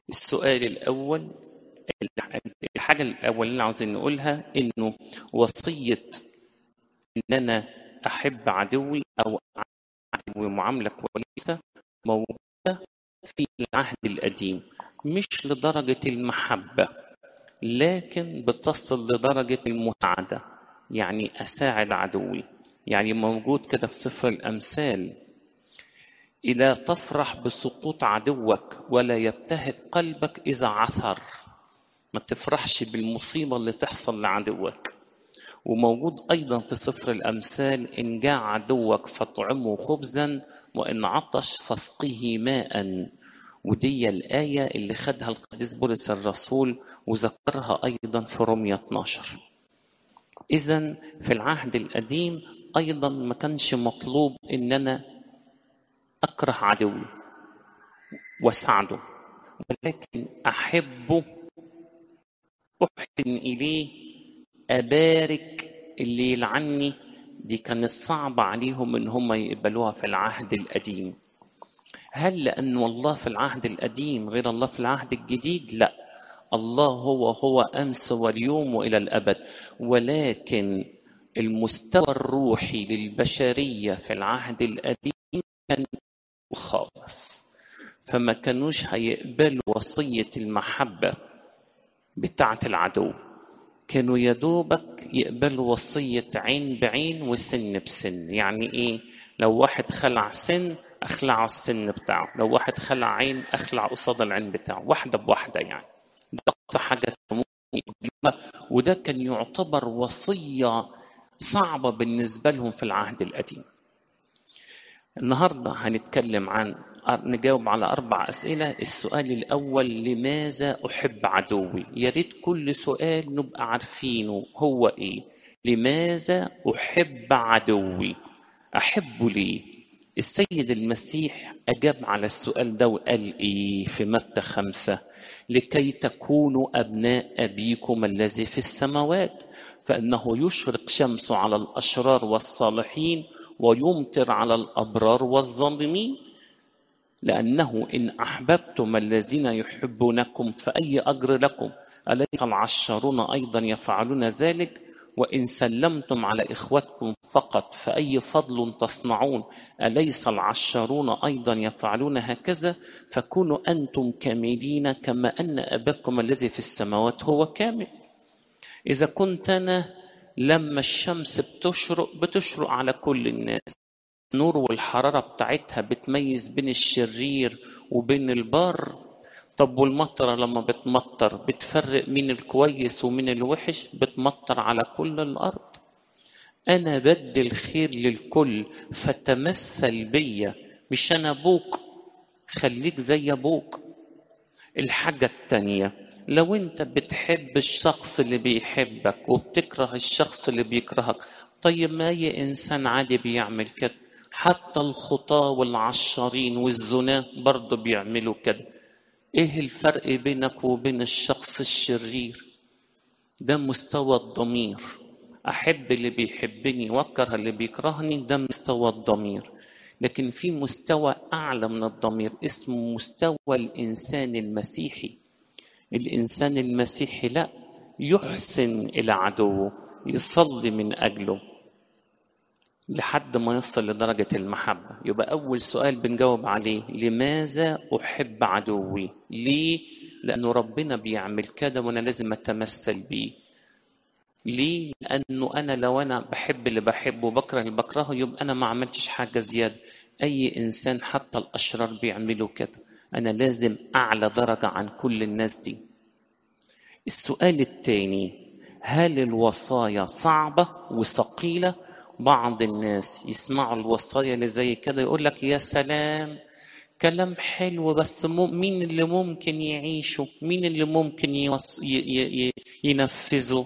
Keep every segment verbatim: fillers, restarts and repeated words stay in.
السؤال الأول، الحاجة الأول اللي عاوزين نقولها إنه وصية إن أنا أحب عدوي أو عدوي معاملة كويسة موجودة في العهد القديم، مش لدرجة المحبة لكن بتصل لدرجة المساعدة، يعني أساعد عدوي. يعني موجود كده في سفر الأمثال: إذا تفرح بسقوط عدوك ولا يبتهج قلبك إذا عثر. ما تفرحش بالمصيبة اللي تحصل لعدوك. وموجود أيضا في سفر الأمثال: إن جاع عدوك فاطعمه خبزا وإن عطش فاسقه ماء. ودي الآية اللي خدها القديس بولس الرسول وذكرها أيضا في رومية اثناشر. إذن في العهد القديم أيضا ما كانش مطلوب إن أنا أكره عدوي وأساعده، ولكن أحبه، أحسن إليه، أبارك اللي يلعني. دي كانت صعبة عليهم إن هم يقبلوها في العهد القديم. هل لأن الله في العهد القديم غير الله في العهد الجديد؟ لا، الله هو هو أمس واليوم وإلى الأبد، ولكن المستوى الروحي للبشرية في العهد القديم كان خالص، فما كانوش هيقبلوا وصية المحبة بتاعة العدو. كانوا يدوبك يقبلوا وصية عين بعين وسن بسن. يعني إيه؟ لو واحد خلع سن أخلعه السن بتاعه، لو واحد خلع عين أخلع قصاد العين بتاعه، واحدة بواحدة. يعني ده أقصى حاجة ممكن يقبلوها، وده كان يعتبر وصية صعبة بالنسبة لهم في العهد القديم. النهاردة هنتكلم عن نجاوب على أربع أسئلة. السؤال الأول: لماذا أحب عدوي؟ يا ريت كل سؤال نبقى عارفينه هو إيه. لماذا أحب عدوي؟ أحبه ليه؟ السيد المسيح أجاب على السؤال ده وقال إيه في متى خمسة: لكي تكونوا أبناء أبيكم الذي في السماوات، فإنه يشرق شمسه على الأشرار والصالحين ويمطر على الأبرار والظالمين. لأنه إن أحببتم الذين يحبونكم فأي أجر لكم؟ أليس العشارون أيضا يفعلون ذلك؟ وإن سلمتم على إخوتكم فقط فأي فضل تصنعون؟ أليس العشارون أيضا يفعلون هكذا؟ فكونوا أنتم كاملين كما أن أباكم الذي في السماوات هو كامل. إذا كنت أنا لما الشمس بتشرق بتشرق على كل الناس، النور والحرارة بتاعتها بتميز بين الشرير وبين البار. طب والمطرة لما بتمطر بتفرق مين الكويس ومين الوحش؟ بتمطر على كل الأرض. أنا بدي الخير للكل، فتمثل بيا، مش أنا أبوك، خليك زي أبوك. الحاجة التانية: لو أنت بتحب الشخص اللي بيحبك وبتكره الشخص اللي بيكرهك، طيب ما أي إنسان عادي بيعمل كده، حتى الخطاة والعشارين والزناة برضو بيعملوا كده. إيه الفرق بينك وبين الشخص الشرير؟ ده مستوى الضمير. أحب اللي بيحبني وأكره اللي بيكرهني، ده مستوى الضمير. لكن في مستوى أعلى من الضمير اسمه مستوى الإنسان المسيحي. الإنسان المسيحي لا، يحسن إلى عدوه، يصلي من أجله لحد ما يصل لدرجة المحبة. يبقى أول سؤال بنجاوب عليه: لماذا أحب عدوي؟ ليه؟ لأنه ربنا بيعمل كده وأنا لازم أتمثل بيه. ليه؟ لأنه أنا لو أنا بحب اللي بحبه وبكره اللي بكرهه يبقى أنا ما عملتش حاجة زيادة. أي إنسان حتى الأشرار بيعملوا كده، أنا لازم أعلى درجة عن كل الناس دي. السؤال الثاني: هل الوصايا صعبة وثقيلة؟ بعض الناس يسمعوا الوصايا اللي زي كده يقول لك يا سلام، كلام حلو، بس مين اللي ممكن يعيشه؟ مين اللي ممكن يوص... ي... ي... ي... ينفذه؟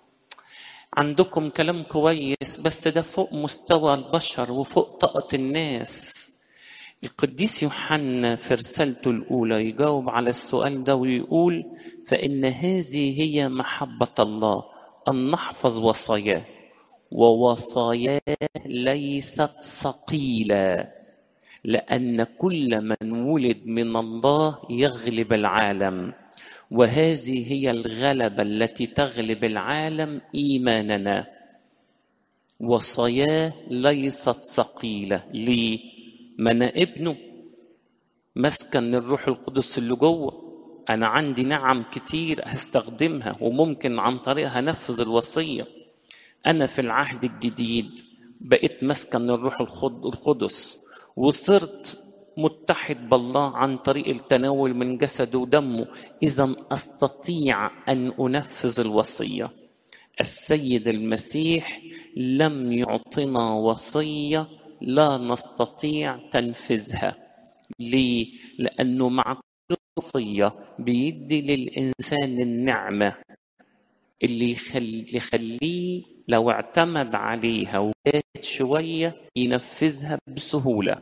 عندكم كلام كويس بس ده فوق مستوى البشر وفوق طاقة الناس. القديس يوحنا في رسالته الأولى يجاوب على السؤال ده ويقول: فإن هذه هي محبة الله أن نحفظ وصاياه، ووصاياه ليست ثقيلة. لأن كل من ولد من الله يغلب العالم، وهذه هي الغلبة التي تغلب العالم، إيماننا. وصاياه ليست ثقيلة. ليه؟ ما أنا ابنه، مسكن الروح القدس اللي جوه، أنا عندي نعم كتير هستخدمها وممكن عن طريقها نفذ الوصية. أنا في العهد الجديد بقيت مسكن الروح القدس، وصرت متحد بالله عن طريق التناول من جسده ودمه، إذا أستطيع أن أنفذ الوصية. السيد المسيح لم يعطنا وصية لا نستطيع تنفيذها. ليه؟ لأنه مع كل وصية بيدي للإنسان النعمة اللي يخليه لو اعتمد عليها وجات شوية ينفذها بسهولة.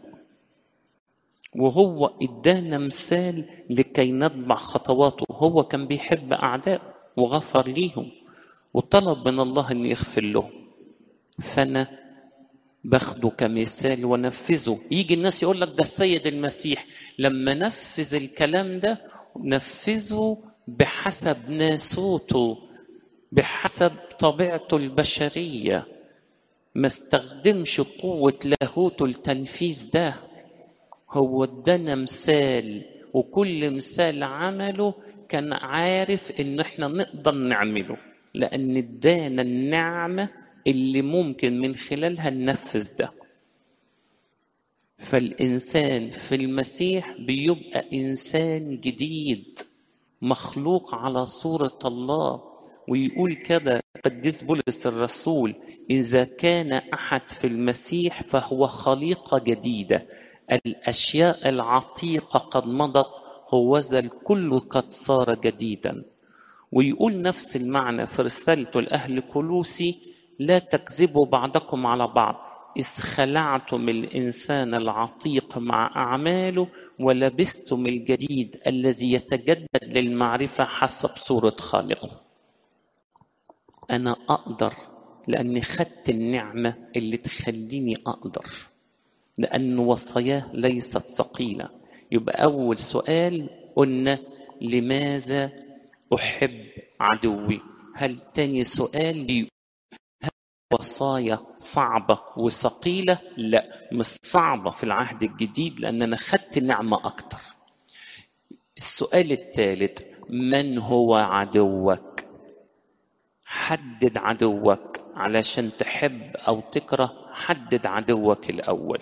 وهو ادانا مثال لكي نتبع خطواته. هو كان بيحب أعداء وغفر ليهم وطلب من الله أن يغفر له، فأنا باخده كمثال ونفذه. يجي الناس يقول لك ده السيد المسيح لما نفذ الكلام ده نفذه بحسب ناسوته، بحسب طبيعته البشرية، ما استخدمش قوة لاهوته التنفيذ ده. هو ادانا مثال، وكل مثال عمله كان عارف ان احنا نقدر نعمله، لان ادانا النعمة اللي ممكن من خلالها ننفذ ده. فالإنسان في المسيح بيبقى إنسان جديد مخلوق على صورة الله. ويقول كده قديس بولس الرسول: إذا كان أحد في المسيح فهو خليقة جديدة، الأشياء العتيقة قد مضت، هوذا الكل قد صار جديدا. ويقول نفس المعنى في رسالته لأهل كولوسي: لا تكذبوا بعضكم على بعض، إذ خلعتم الإنسان العتيق مع أعماله ولبستم الجديد الذي يتجدد للمعرفة حسب صورة خالقه. أنا أقدر لأني خدت النعمة اللي تخليني أقدر، لأن وصاياه ليست ثقيلة. يبقى أول سؤال قلنا لماذا أحب عدوي. هل تاني سؤال بيقول هل وصايا صعبة وثقيلة؟ لا، مش صعبة في العهد الجديد لأن أنا خدت نعمة أكتر. السؤال الثالث: من هو عدوك؟ حدد عدوك علشان تحب أو تكره. حدد عدوك الأول.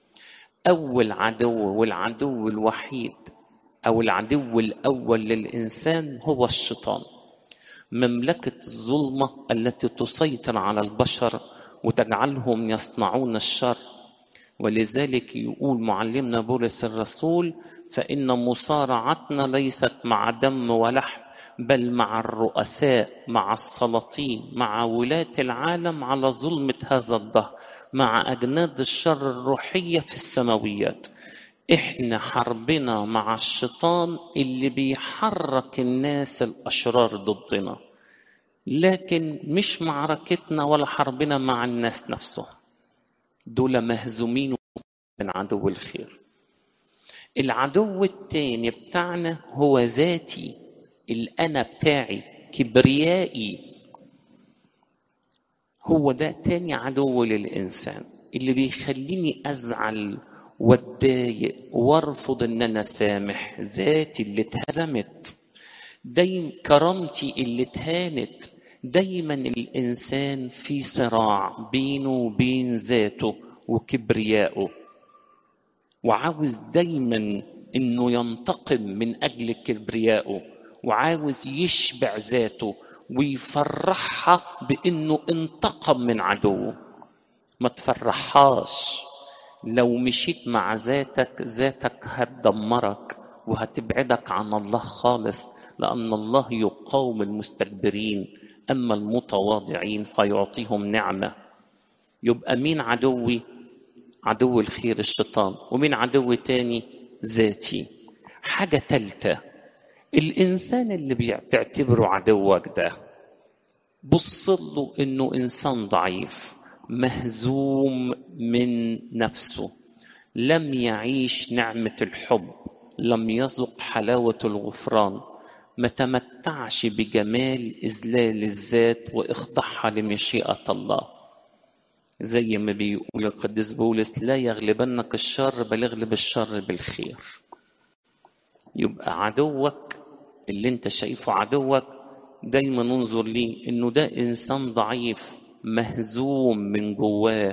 أول عدو والعدو الوحيد أو العدو الأول للإنسان هو الشيطان، مملكة الظلمة التي تسيطر على البشر وتجعلهم يصنعون الشر. ولذلك يقول معلمنا بولس الرسول: فإن مصارعتنا ليست مع دم ولحم، بل مع الرؤساء، مع السلاطين، مع ولاة العالم على ظلمة هذا الدهر، مع أجناد الشر الروحية في السماويات. إحنا حربنا مع الشيطان اللي بيحرك الناس الأشرار ضدنا، لكن مش معركتنا ولا حربنا مع الناس نفسهم، دول مهزومين من عدو الخير. العدو التاني بتاعنا هو ذاتي، الأنا بتاعي، كبريائي. هو ده تاني عدو للإنسان اللي بيخليني أزعل واتضايق وارفض ان انا سامح. ذاتي اللي اتهزمت، دايما كرامتي اللي اتهانت. دايما الانسان في صراع بينه وبين ذاته وكبريائه، وعاوز دايما انه ينتقم من اجل كبريائه، وعاوز يشبع ذاته ويفرحها بانه انتقم من عدوه. ما تفرحهاش. لو مشيت مع ذاتك، ذاتك هتدمرك وهتبعدك عن الله خالص، لأن الله يقاوم المستكبرين أما المتواضعين فيعطيهم نعمة. يبقى مين عدوي؟ عدو الخير الشيطان. ومين عدو تاني؟ ذاتي. حاجة تالتة: الإنسان اللي بتعتبره عدوك ده بص له إنه إنسان ضعيف مهزوم من نفسه، لم يعيش نعمة الحب، لم يذق حلاوة الغفران، ما تمتعش بجمال إذلال الذات وإخضاعها لمشيئة الله. زي ما بيقول القديس بولس: لا يغلبنك الشر بل يغلب الشر بالخير. يبقى عدوك اللي انت شايفه عدوك دايما انظر ليه انه ده انسان ضعيف مهزوم من جواه.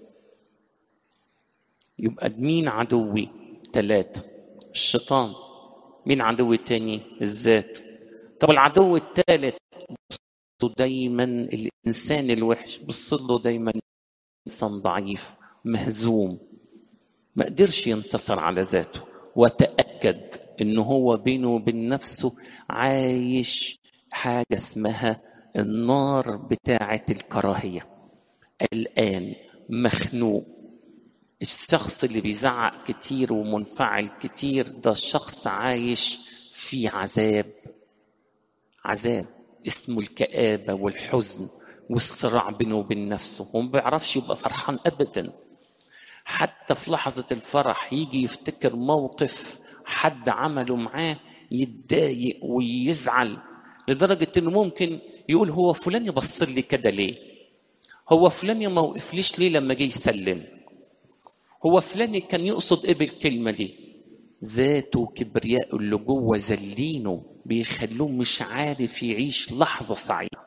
يبقى مين عدوي؟ ثلاثة: الشيطان. مين عدو تاني؟ الذات. طب العدو الثالث دايما الانسان الوحش، بص له دايما انسان ضعيف مهزوم ما قدرش ينتصر على ذاته، وتأكد انه هو بينه وبين نفسه عايش حاجة اسمها النار بتاعة الكراهية. الآن مخنوق. الشخص اللي بيزعق كتير ومنفعل كتير ده الشخص عايش في عذاب، عذاب اسمه الكآبة والحزن والصراع بينه وبين نفسه، وما بيعرفش يبقى فرحان أبدا. حتى في لحظة الفرح يجي يفتكر موقف حد عمله معاه يتضايق ويزعل، لدرجة انه ممكن يقول هو فلان يبص لي كده ليه؟ هو فلان ما وقفليش ليه لما جه يسلم؟ هو فلان كان يقصد ايه بالكلمة دي؟ ذاته وكبرياء اللي جوه زلينه بيخلوه مش عارف يعيش لحظة سعيدة.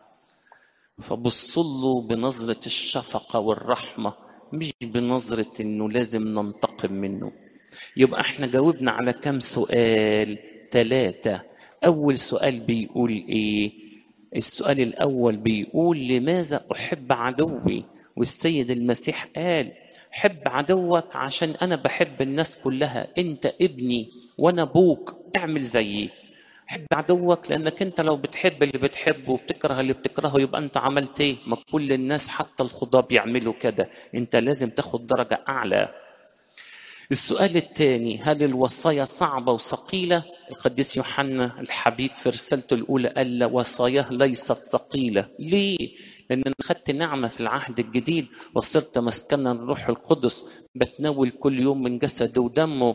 فبصله بنظرة الشفقة والرحمة، مش بنظرة انه لازم ننتقم منه. يبقى احنا جاوبنا على كم سؤال؟ ثلاثة. اول سؤال بيقول ايه؟ السؤال الاول بيقول لماذا احب عدوي؟ والسيد المسيح قال حب عدوك عشان انا بحب الناس كلها، انت ابني وانا ابوك، اعمل زيي. حب عدوك لانك انت لو بتحب اللي بتحبه وبتكره اللي بتكرهه يبقى انت عملت ايه؟ ما كل الناس حتى الخضاب بيعملوا كده، انت لازم تاخد درجة اعلى. السؤال الثاني: هل الوصايا صعبة وثقيلة؟ القديس يوحنا الحبيب في رسالته الأولى قال وصاياه ليست ثقيلة. ليه؟ لأن أنا خدت نعمة في العهد الجديد وصرت مسكنا الروح القدس، بتناول كل يوم من جسده ودمه،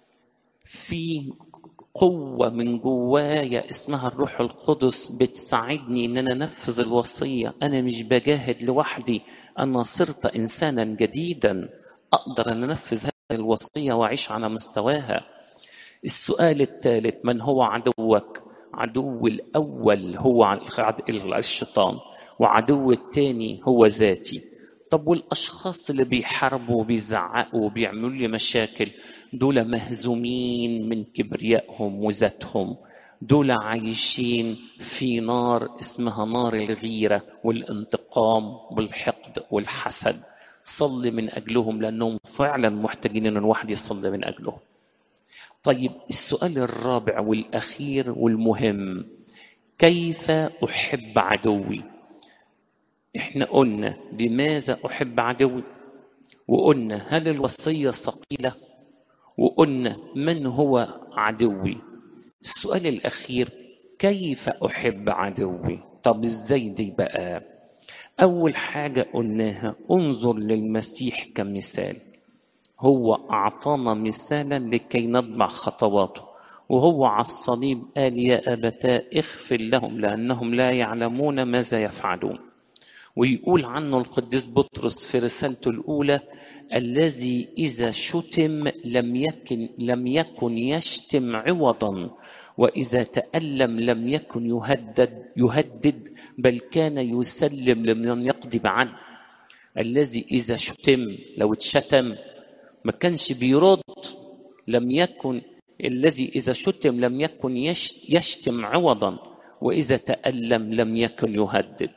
في قوة من جوايا اسمها الروح القدس بتساعدني ان انا انفذ الوصية. انا مش بجاهد لوحدي، انا صرت انسانا جديدا اقدر ان انفذ هذه الوصية واعيش على مستواها. السؤال الثالث: من هو عدوك؟ عدو الاول هو الشيطان، وعدو الثاني هو ذاتي. طب والاشخاص اللي بيحاربوا وبيزعقوا وبيعملوا لي مشاكل دول مهزومين من كبريائهم وذاتهم، دول عايشين في نار اسمها نار الغيرة والانتقام والحقد والحسد. صلي من أجلهم لأنهم فعلا محتاجين أن الواحد يصلي من أجلهم. طيب السؤال الرابع والأخير والمهم: كيف أحب عدوي؟ احنا قلنا لماذا أحب عدوي، وقلنا هل الوصية ثقيلة، وقلنا من هو عدوي. السؤال الأخير: كيف أحب عدوي؟ طب إزاي دي بقى؟ أول حاجة قلناها انظر للمسيح كمثال. هو أعطانا مثالا لكي نتبع خطواته، وهو على الصليب قال يا أبتاه اغفر لهم لأنهم لا يعلمون ماذا يفعلون. ويقول عنه القديس بطرس في رسالته الأولى: الذي إذا شتم لم يكن لم يكن يشتم عوضا، وإذا تألم لم يكن يهدد يهدد بل كان يسلم لمن يقضي بعدل. الذي إذا شتم، لو اتشتم ما كانش بيرد، لم يكن الذي إذا شتم لم يكن يشتم عوضا، وإذا تألم لم يكن يهدد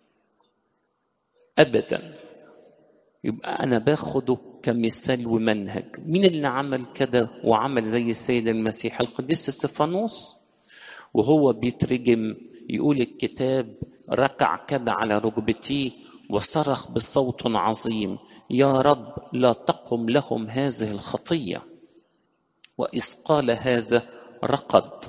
أبدا. يبقى أنا باخده كمثال ومنهج. مين اللي عمل كده وعمل زي السيد المسيح؟ القديس استفانوس، وهو بيترجم يقول الكتاب ركع كده على ركبتيه وصرخ بصوت عظيم: يا رب لا تقم لهم هذه الخطية. وإذ قال هذا رقد.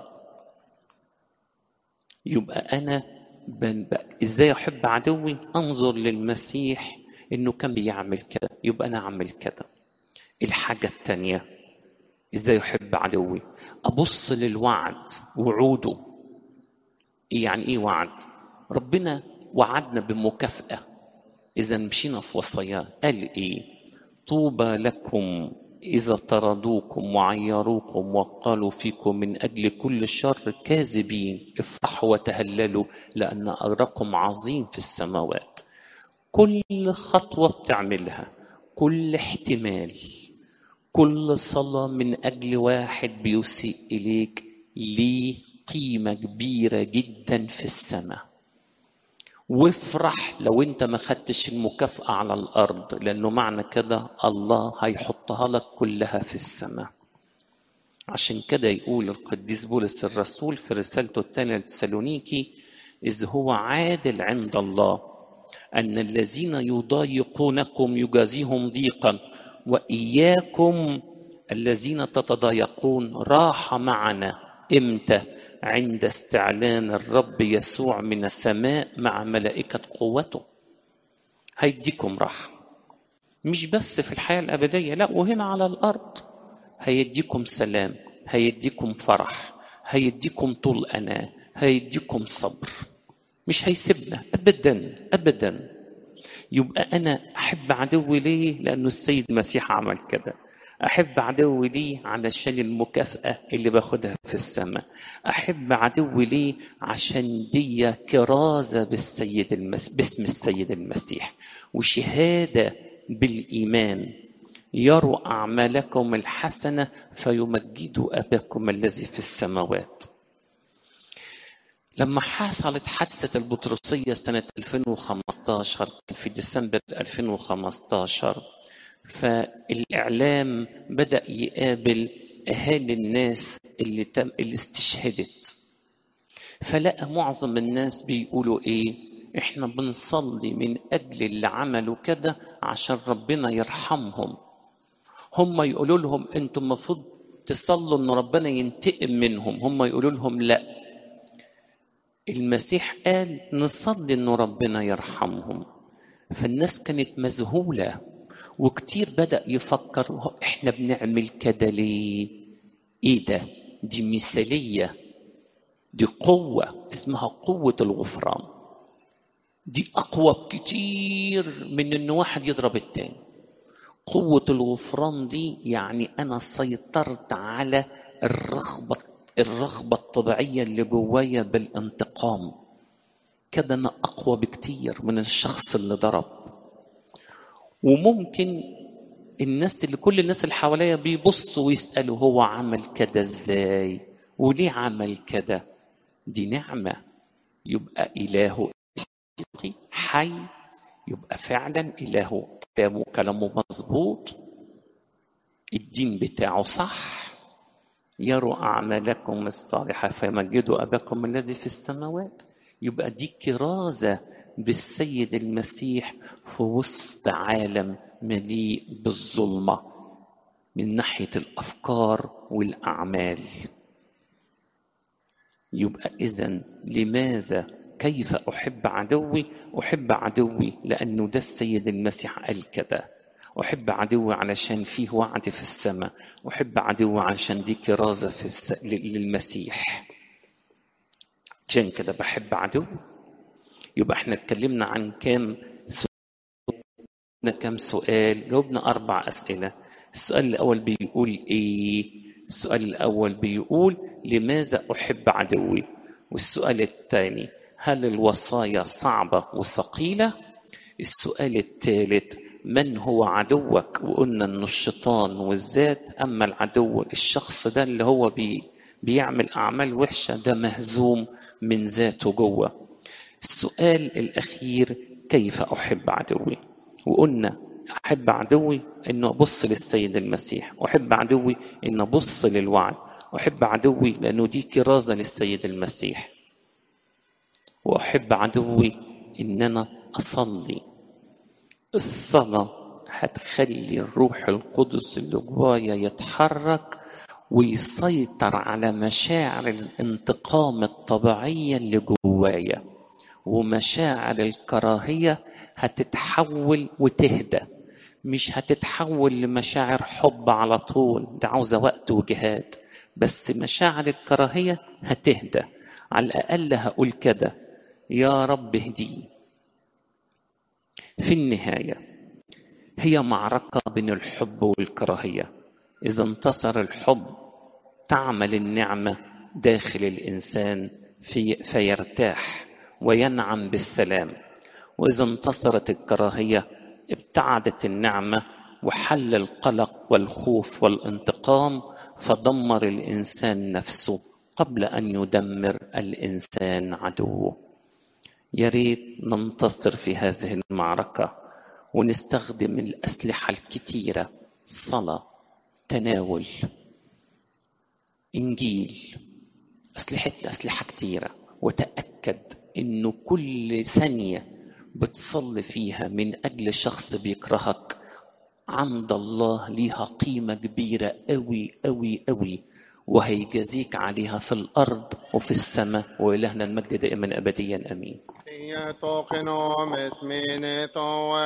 يبقى أنا إزاي أحب عدوي؟ أنظر للمسيح إنه كان بيعمل كده، يبقى أنا أعمل كده. الحاجة التانية، ازاي احب عدوي؟ ابص للوعد، وعوده. يعني ايه وعد؟ ربنا وعدنا بمكافأة اذا مشينا في وصاياه. قال ايه؟ طوبى لكم إذا طردوكم وعيروكم وقالوا فيكم من أجل كل شر كاذبين، افرحوا وتهللوا لأن أجركم عظيم في السماوات. كل خطوة بتعملها، كل احتمال، كل صلاة من أجل واحد بيسيء إليك ليه قيمة كبيرة جدا في السماء. وافرح لو انت ما خدتش المكافأة على الأرض، لأنه معنى كده الله هيحطها لك كلها في السماء. عشان كده يقول القديس بولس الرسول في رسالته الثانية لتسالونيكي: إذ هو عادل عند الله أن الذين يضايقونكم يجازيهم ضيقا، وإياكم الذين تتضايقون راح معنا. إمتى؟ عند استعلان الرب يسوع من السماء مع ملائكة قوته. هيديكم راحة، مش بس في الحياة الأبدية، لا، وهنا على الأرض هيديكم سلام، هيديكم فرح، هيديكم طول أناة، هيديكم صبر. مش هيسيبنا أبدا أبدا. يبقى أنا أحب عدوي ليه؟ لأنه السيد المسيح عمل كده. أحب عدوي ليه؟ علشان المكافأة اللي باخدها في السماء. أحب عدوي ليه؟ عشان دي كرازة بالسيد المس... باسم السيد المسيح، وشهادة بالإيمان. يروا أعمالكم الحسنة فيمجدوا أباكم الذي في السماوات. لما حصلت حادثة البطرسية سنة ألفين وخمسة عشر، في ديسمبر ألفين وخمسة عشر، فالإعلام بدأ يقابل أهالي الناس اللي, تم اللي استشهدت. فلقى معظم الناس بيقولوا إيه؟ إحنا بنصلي من أجل اللي عملوا كده عشان ربنا يرحمهم. هم يقولوا لهم أنتم المفروض تصلوا إن ربنا ينتقم منهم. هم يقولوا لهم لا، المسيح قال نصلي إن ربنا يرحمهم. فالناس كانت مذهولة، وكتير بدأ يفكر إحنا بنعمل كده ليه؟ إيه ده؟ دي مثالية، دي قوة اسمها قوة الغفران. دي أقوى بكتير من إن واحد يضرب التاني. قوة الغفران دي يعني أنا سيطرت على الرغبة الرغبة الطبيعية اللي جوايا بالانتقام. كده أنا أقوى بكتير من الشخص اللي ضرب. وممكن الناس اللي كل الناس اللي حواليا بيبصوا ويسألوا هو عمل كده إزاي؟ وليه عمل كده؟ دي نعمة. يبقى إله حي، يبقى فعلا إله كلامه كلامه مظبوط، الدين بتاعه صح. يروا أعمالكم الصالحة فيمجدوا أباكم الذي في السماوات. يبقى دي كرازة بالسيد المسيح في وسط عالم مليء بالظلمة من ناحية الأفكار والأعمال. يبقى إذن لماذا كيف أحب عدوي؟ أحب عدوي لأنه ده السيد المسيح قال كده. أحب عدوي علشان فيه وعد في السماء. أحب عدوي علشان دي كرازة في الس... للمسيح. عشان كده بحب عدوي. يبقى احنا اتكلمنا عن كام سؤال كام سؤال جاوبنا أربع أسئلة. السؤال الأول بيقول إيه؟ السؤال الأول بيقول لماذا أحب عدوي؟ والسؤال الثاني هل الوصايا صعبة وثقيلة؟ السؤال الثالث من هو عدوك؟ وقلنا إنه الشيطان والذات. أما العدو الشخص ده اللي هو بي بيعمل أعمال وحشة، ده مهزوم من ذاته جوه. السؤال الأخير كيف أحب عدوي؟ وقلنا أحب عدوي إنه أبص للسيد المسيح، أحب عدوي إنه أبص للوعد، أحب عدوي لأنه دي كرازة للسيد المسيح، وأحب عدوي إن أنا أصلي. الصلاة هتخلي الروح القدس اللي جوايا يتحرك ويسيطر على مشاعر الانتقام الطبيعية اللي جوايا، ومشاعر الكراهية هتتحول وتهدى. مش هتتحول لمشاعر حب على طول، ده عاوزة وقت وجهاد، بس مشاعر الكراهية هتهدى. على الأقل هقول كده: يا رب اهديه. في النهاية هي معركة بين الحب والكراهية. إذا انتصر الحب تعمل النعمة داخل الإنسان في فيرتاح وينعم بالسلام، وإذا انتصرت الكراهية ابتعدت النعمة وحل القلق والخوف والانتقام، فدمر الإنسان نفسه قبل أن يدمر الإنسان عدوه. يا ريت ننتصر في هذه المعركة ونستخدم الأسلحة الكتيرة: صلاة، تناول، إنجيل. أسلحتنا أسلحة كتيرة، وتأكد إنه كل ثانية بتصلي فيها من أجل شخص بيكرهك عند الله ليها قيمة كبيرة أوي أوي أوي، وهيجازيك عليها في الأرض وفي السماء. وإلهنا المجد دائما أبديا آمين.